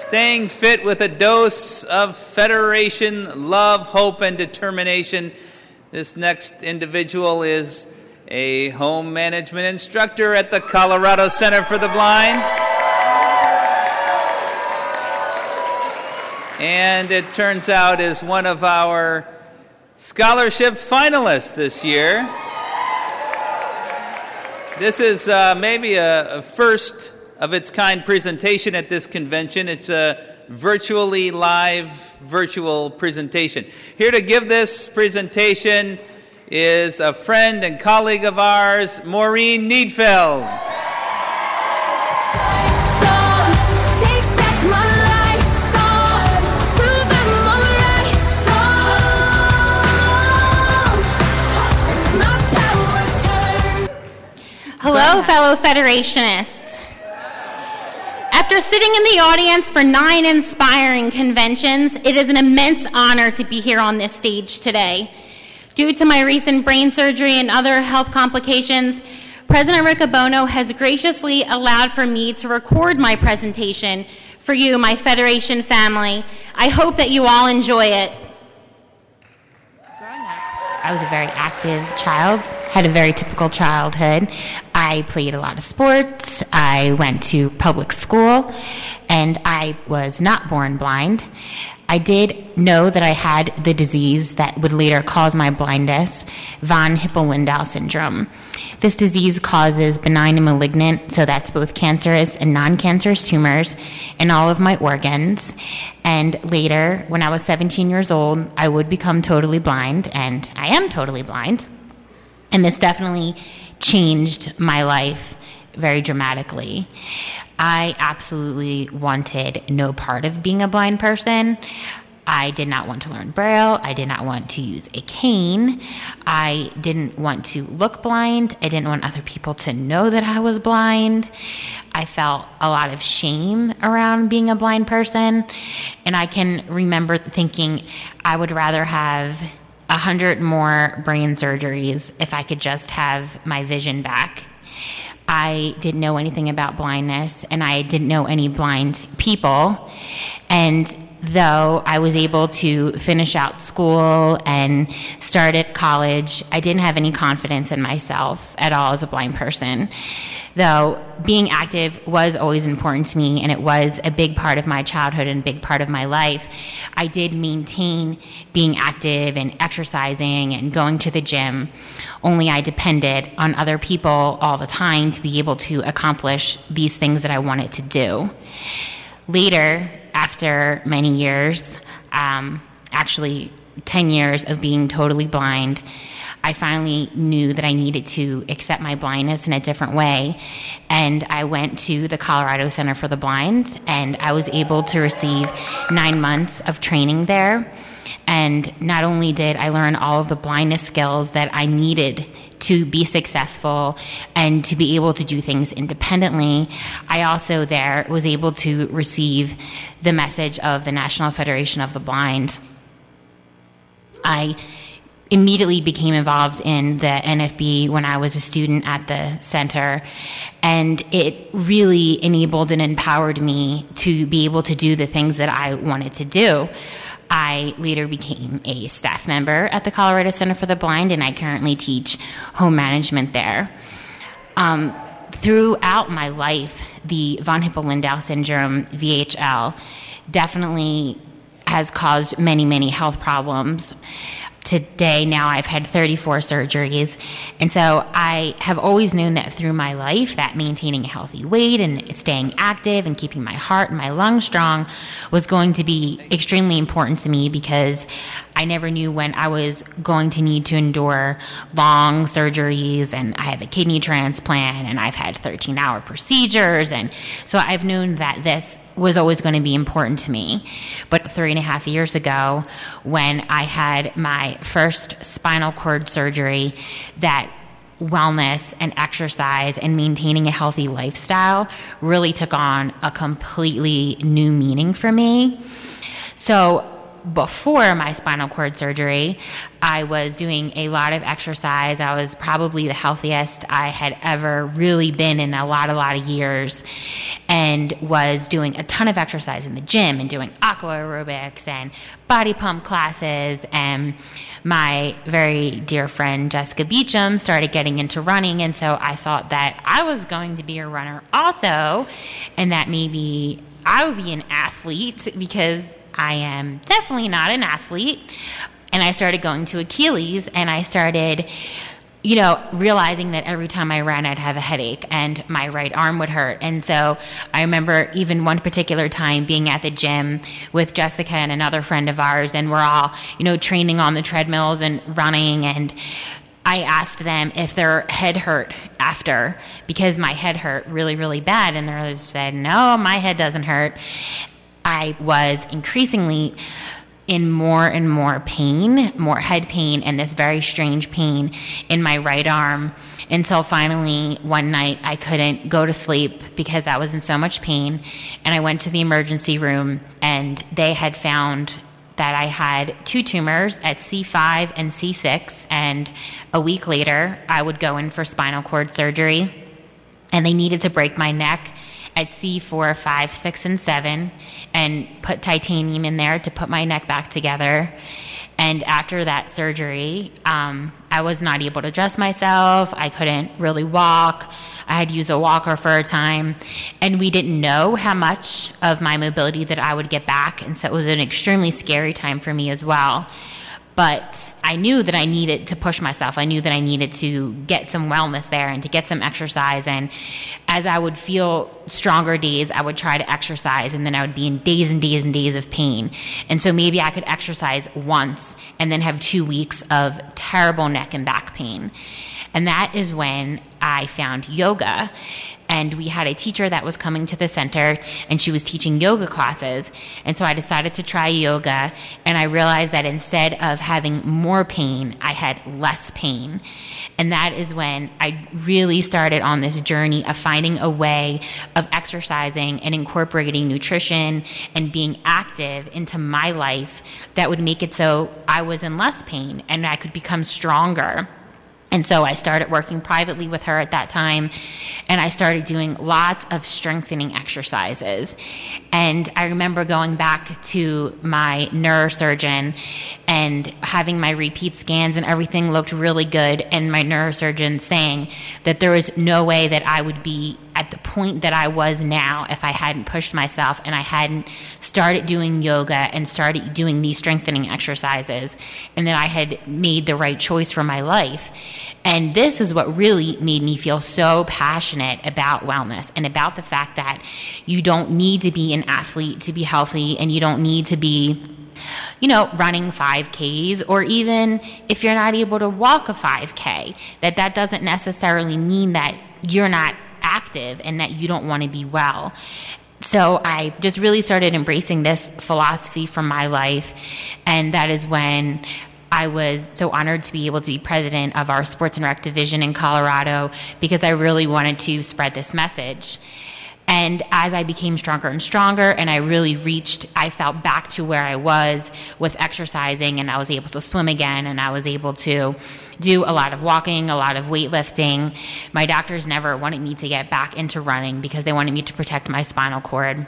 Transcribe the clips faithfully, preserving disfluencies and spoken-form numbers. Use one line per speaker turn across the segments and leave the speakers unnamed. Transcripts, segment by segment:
Staying fit with a dose of federation, love, hope, and determination. This next individual is a home management instructor at the Colorado Center for the Blind. And it turns out is one of our scholarship finalists this year. This is uh, maybe a, a first of its kind presentation at this convention. It's a virtually live virtual presentation. Here to give this presentation is a friend and colleague of ours, Maureen Needfeld.
Hello, fellow Federationists. After sitting in the audience for nine inspiring conventions, it is an immense honor to be here on this stage today. Due to my recent brain surgery and other health complications, President Riccobono has graciously allowed for me to record my presentation for you, my Federation family. I hope that you all enjoy it.
Growing up, I was a very active child, had a very typical childhood. I played a lot of sports, I went to public school, and I was not born blind. I did know that I had the disease that would later cause my blindness, von Hippel-Lindau syndrome. This disease causes benign and malignant, so that's both cancerous and non-cancerous tumors in all of my organs. And later, when I was seventeen years old, I would become totally blind, and I am totally blind. And this definitely changed my life very dramatically. I absolutely wanted no part of being a blind person. I did not want to learn Braille. I did not want to use a cane. I didn't want to look blind. I didn't want other people to know that I was blind. I felt a lot of shame around being a blind person. And I can remember thinking I would rather have a hundred more brain surgeries if I could just have my vision back. I didn't know anything about blindness, and I didn't know any blind people. And though I was able to finish out school and start at college, I didn't have any confidence in myself at all as a blind person. Though being active was always important to me, and it was a big part of my childhood and a big part of my life, I did maintain being active and exercising and going to the gym, only I depended on other people all the time to be able to accomplish these things that I wanted to do. Later, after many years, um, actually ten years of being totally blind, I finally knew that I needed to accept my blindness in a different way. And I went to the Colorado Center for the Blind, and I was able to receive nine months of training there. And not only did I learn all of the blindness skills that I needed to be successful and to be able to do things independently, I also there was able to receive the message of the National Federation of the Blind. I immediately became involved in the N F B when I was a student at the center, and it really enabled and empowered me to be able to do the things that I wanted to do. I later became a staff member at the Colorado Center for the Blind, and I currently teach home management there. Um, throughout my life, the von Hippel-Lindau syndrome, V H L, definitely has caused many, many health problems. Today, now I've had thirty-four surgeries, and so I have always known that through my life that maintaining a healthy weight and staying active and keeping my heart and my lungs strong was going to be extremely important to me, because I never knew when I was going to need to endure long surgeries, and I have a kidney transplant, and I've had thirteen-hour procedures, and so I've known that this was always going to be important to me. But three and a half years ago, when I had my first spinal cord surgery, that wellness and exercise and maintaining a healthy lifestyle really took on a completely new meaning for me. So before my spinal cord surgery, I was doing a lot of exercise. I was probably the healthiest I had ever really been in a lot, a lot of years, and was doing a ton of exercise in the gym and doing aqua aerobics and body pump classes. And my very dear friend Jessica Beecham started getting into running, and so I thought that I was going to be a runner also, and that maybe I would be an athlete, because I am definitely not an athlete. And I started going to Achilles, and I started, you know, realizing that every time I ran, I'd have a headache and my right arm would hurt. And so I remember even one particular time being at the gym with Jessica and another friend of ours, and we're all, you know, training on the treadmills and running, and I asked them if their head hurt after, because my head hurt really, really bad, and they said, no, my head doesn't hurt. I was increasingly in more and more pain, more head pain, and this very strange pain in my right arm, until finally one night I couldn't go to sleep because I was in so much pain, and I went to the emergency room, and they had found that I had two tumors at C five and C six, and a week later I would go in for spinal cord surgery, and they needed to break my neck at C four, five, six, and seven, and put titanium in there to put my neck back together. And after that surgery, um, I was not able to dress myself. I couldn't really walk. I had to use a walker for a time. And we didn't know how much of my mobility that I would get back. And so it was an extremely scary time for me as well. But I knew that I needed to push myself. I knew that I needed to get some wellness there and to get some exercise. And as I would feel stronger days, I would try to exercise, and then I would be in days and days and days of pain. And so maybe I could exercise once and then have two weeks of terrible neck and back pain. And that is when I found yoga. And we had a teacher that was coming to the center, and she was teaching yoga classes. And so I decided to try yoga, and I realized that instead of having more pain, I had less pain. And that is when I really started on this journey of finding a way of exercising and incorporating nutrition and being active into my life that would make it so I was in less pain and I could become stronger. And so I started working privately with her at that time, and I started doing lots of strengthening exercises. And I remember going back to my neurosurgeon and having my repeat scans, and everything looked really good, and my neurosurgeon saying that there was no way that I would be at the point that I was now if I hadn't pushed myself and I hadn't started doing yoga and started doing these strengthening exercises, and that I had made the right choice for my life. And this is what really made me feel so passionate about wellness and about the fact that you don't need to be an athlete to be healthy, and you don't need to be, you know, running five Ks, or even if you're not able to walk a five K, that that doesn't necessarily mean that you're not active and that you don't want to be well. So I just really started embracing this philosophy from my life, and that is when I was so honored to be able to be president of our sports and rec division in Colorado, because I really wanted to spread this message. And as I became stronger and stronger, and I really reached, I felt back to where I was with exercising, and I was able to swim again, and I was able to do a lot of walking, a lot of weightlifting. My doctors never wanted me to get back into running because they wanted me to protect my spinal cord.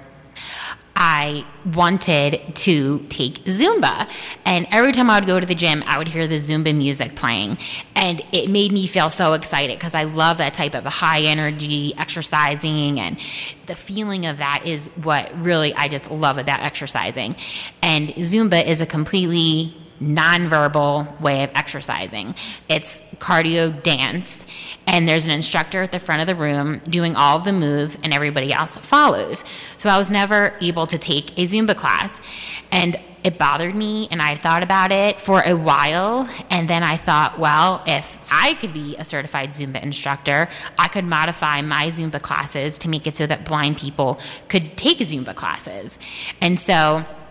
I wanted to take Zumba, and every time I would go to the gym, I would hear the Zumba music playing, and it made me feel so excited because I love that type of high energy exercising, and the feeling of that is what really I just love about exercising. And Zumba is a completely nonverbal way of exercising. It's cardio dance, and there's an instructor at the front of the room doing all of the moves, and everybody else follows. So I was never able to take a Zumba class, and it bothered me, and I thought about it for a while, and then I thought, well, if I could be a certified Zumba instructor, I could modify my Zumba classes to make it so that blind people could take Zumba classes. And so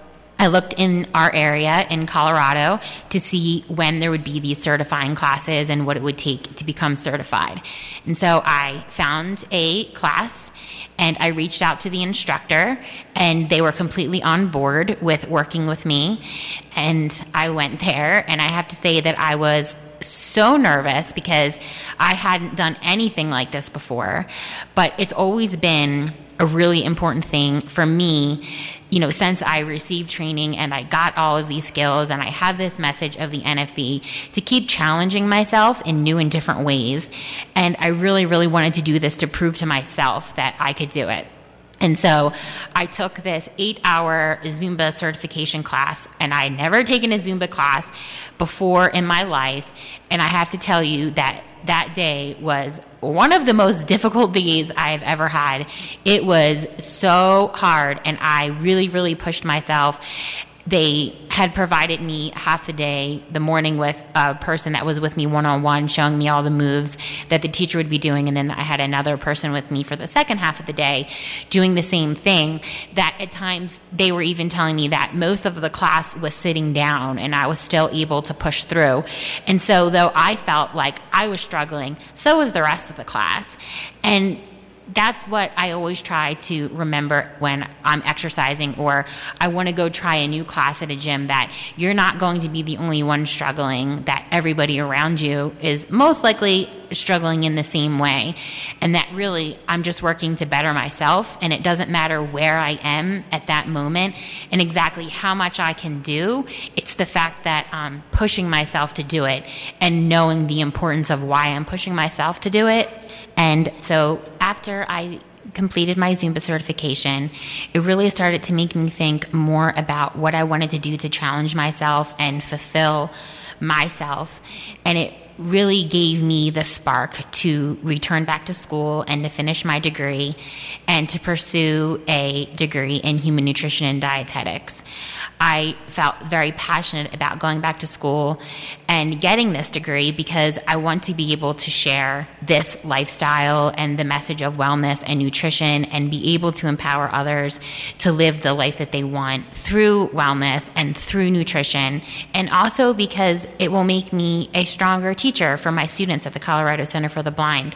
I looked in our area in Colorado to see when there would be these certifying classes and what it would take to become certified. And so I found a class and I reached out to the instructor, and they were completely on board with working with me. And I went there, and I have to say that I was so nervous because I hadn't done anything like this before. But it's always been a really important thing for me, you know, since I received training and I got all of these skills and I have this message of the N F B to keep challenging myself in new and different ways. And I really, really wanted to do this to prove to myself that I could do it. And so I took this eight-hour Zumba certification class, and I had never taken a Zumba class before in my life. And I have to tell you that that day was one of the most difficult days I've ever had. It was so hard, and I really, really pushed myself. They had provided me half the day, the morning, with a person that was with me one-on-one, showing me all the moves that the teacher would be doing, and then I had another person with me for the second half of the day doing the same thing. That at times they were even telling me that most of the class was sitting down, and I was still able to push through. And so though I felt like I was struggling, so was the rest of the class. And that's what I always try to remember when I'm exercising, or I want to go try a new class at a gym, that you're not going to be the only one struggling, that everybody around you is most likely struggling in the same way, and that really I'm just working to better myself, and it doesn't matter where I am at that moment and exactly how much I can do. It's the fact that I'm pushing myself to do it and knowing the importance of why I'm pushing myself to do it. And so after I completed my Zumba certification, it really started to make me think more about what I wanted to do to challenge myself and fulfill myself. And it really gave me the spark to return back to school and to finish my degree and to pursue a degree in human nutrition and dietetics. I felt very passionate about going back to school and getting this degree because I want to be able to share this lifestyle and the message of wellness and nutrition and be able to empower others to live the life that they want through wellness and through nutrition, and also because it will make me a stronger teacher for my students at the Colorado Center for the Blind.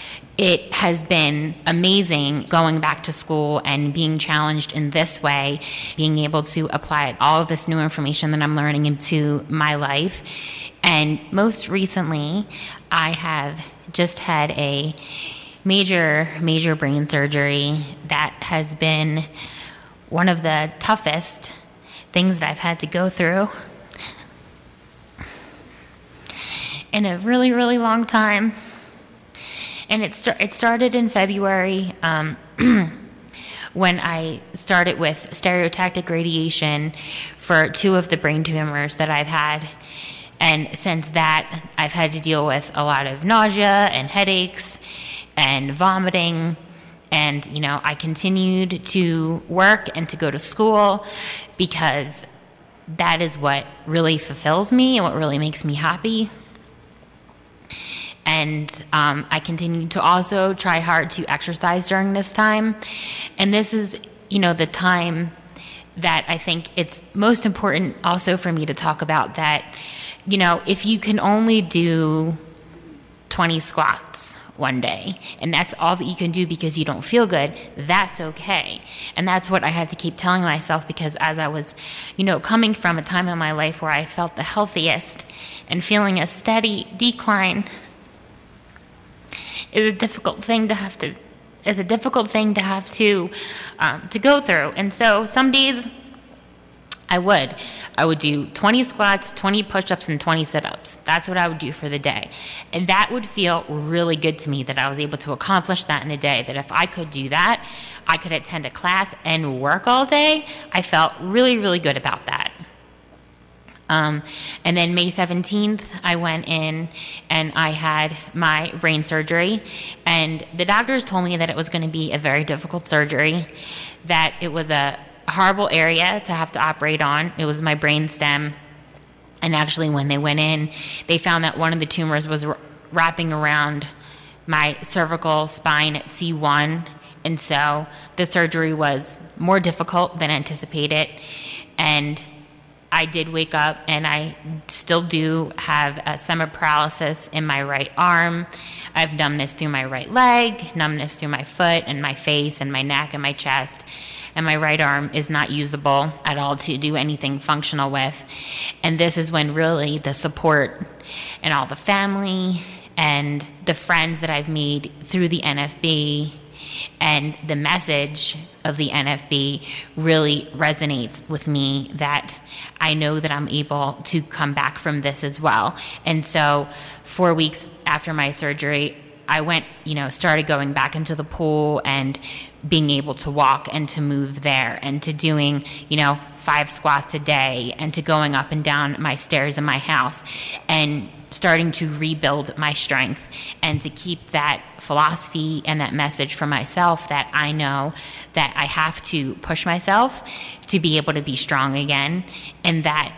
It has been amazing going back to school and being challenged in this way, being able to apply all of this new information that I'm learning into my life. And most recently, I have just had a major, major brain surgery that has been one of the toughest things that I've had to go through in a really, really long time. And it, st- it started in February um, when I started with stereotactic radiation for two of the brain tumors that I've had. And since that, I've had to deal with a lot of nausea and headaches and vomiting. And, you know, I continued to work and to go to school because that is what really fulfills me and what really makes me happy. And um, I continue to also try hard to exercise during this time. And this is, you know, the time that I think it's most important also for me to talk about that, you know, if you can only do twenty squats one day, and that's all that you can do because you don't feel good, that's okay. And that's what I had to keep telling myself, because as I was, you know, coming from a time in my life where I felt the healthiest and feeling a steady decline, is a difficult thing to have to is a difficult thing to have to um, to go through. And so some days I would I would do twenty squats, twenty push-ups, and twenty sit-ups. That's what I would do for the day. And that would feel really good to me, that I was able to accomplish that in a day, that if I could do that, I could attend a class and work all day. I felt really, really good about that. Um, and then May seventeenth, I went in and I had my brain surgery. And the doctors told me that it was going to be a very difficult surgery, that it was a horrible area to have to operate on. It was my brain stem. And actually, when they went in, they found that one of the tumors was r- wrapping around my cervical spine at C one. And so the surgery was more difficult than anticipated. And I did wake up, and I still do have a semi-paralysis in my right arm. I have numbness through my right leg, numbness through my foot and my face and my neck and my chest. And my right arm is not usable at all to do anything functional with. And this is when really the support and all the family and the friends that I've made through the N F B and the message of the N F B really resonates with me, that I know that I'm able to come back from this as well. And so four weeks after my surgery, I went, you know, started going back into the pool and being able to walk and to move there, and to doing, you know, five squats a day, and to going up and down my stairs in my house, and starting to rebuild my strength, and to keep that philosophy and that message for myself that I know that I have to push myself to be able to be strong again, and that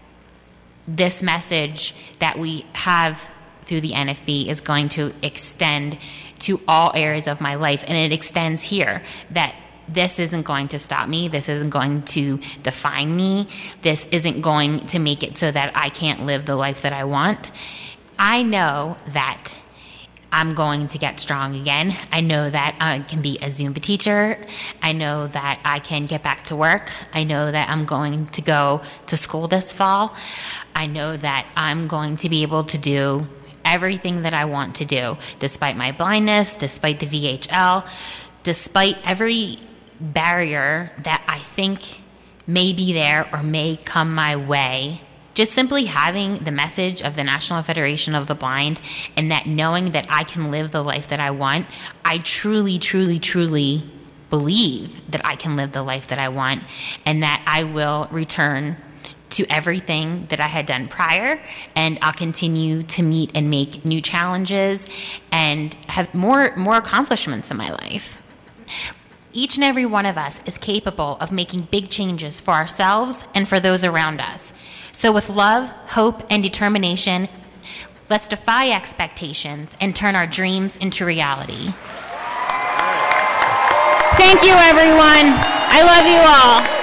this message that we have through the N F B is going to extend to all areas of my life. And it extends here, that this isn't going to stop me. This isn't going to define me. This isn't going to make it so that I can't live the life that I want. I know that I'm going to get strong again. I know that I can be a Zumba teacher. I know that I can get back to work. I know that I'm going to go to school this fall. I know that I'm going to be able to do everything that I want to do, despite my blindness, despite the V H L, despite every barrier that I think may be there or may come my way. Just simply having the message of the National Federation of the Blind, and that knowing that I can live the life that I want, I truly, truly, truly believe that I can live the life that I want, and that I will return to everything that I had done prior, and I'll continue to meet and make new challenges and have more more accomplishments in my life. Each and every one of us is capable of making big changes for ourselves and for those around us. So with love, hope, and determination, let's defy expectations and turn our dreams into reality.
Thank you, everyone. I love you all.